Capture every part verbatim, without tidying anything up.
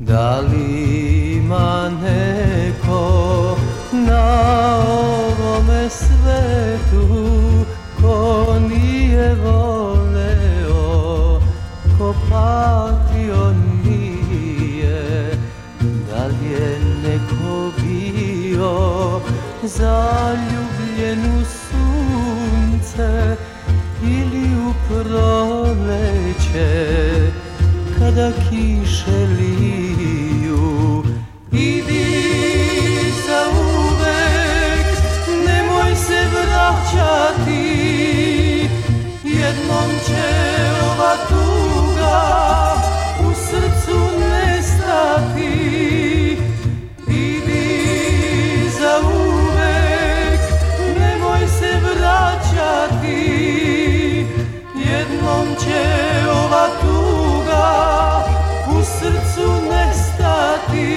Da li ima neko na ovome svetu ko nije voleo, ko patio nije? Da li je neko bio zaljubljen u sunce ili u proleće kada kiše liju? Idi zauvek, nemoj se vraćati, jednom će ova tuga u srcu nestati. Idi zauvek, nemoj se vraćati, jednom će ova tuga u srcu nestati.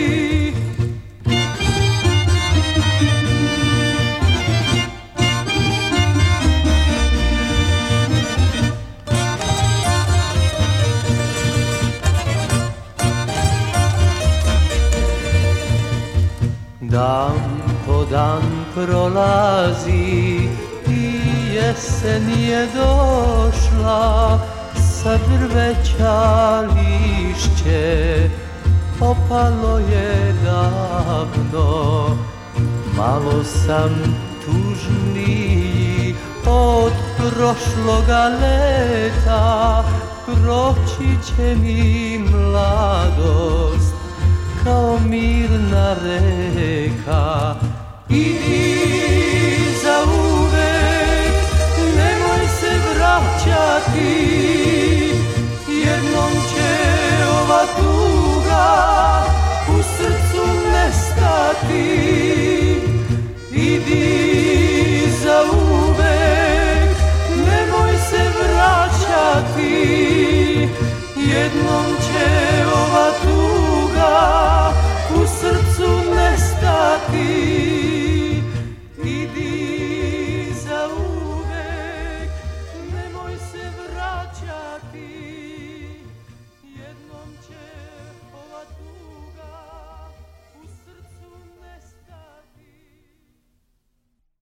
Dan po dan prolazi i jesen je došla, sa drveća lišće opalo je davno. Malo sam tužniji od prošloga leta, proći će mi mladost kao mirna reka. Idi zauvek, nemoj se vraćati,